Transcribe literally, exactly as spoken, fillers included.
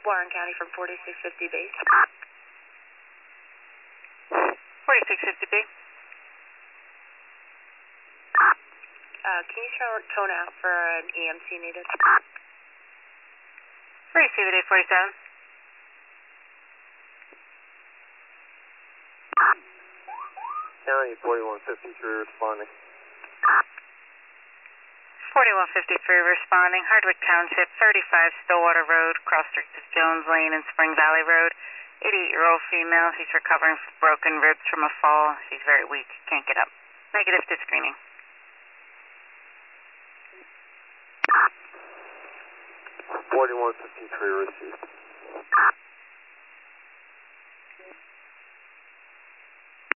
Warren County from forty-six fifty base. forty-six fifty B. Uh, can you show, tone out for an E M T needed? Receive it, eight forty-seven. County forty-one fifty-three responding. forty-one fifty-three responding. Hardwick Township, thirty-five Stillwater Road, cross streets of Jones Lane and Spring Valley Road. eighty-eight-year-old female. She's recovering from broken ribs from a fall. She's very weak. Can't get up. Negative to screening. forty-one fifty-three received.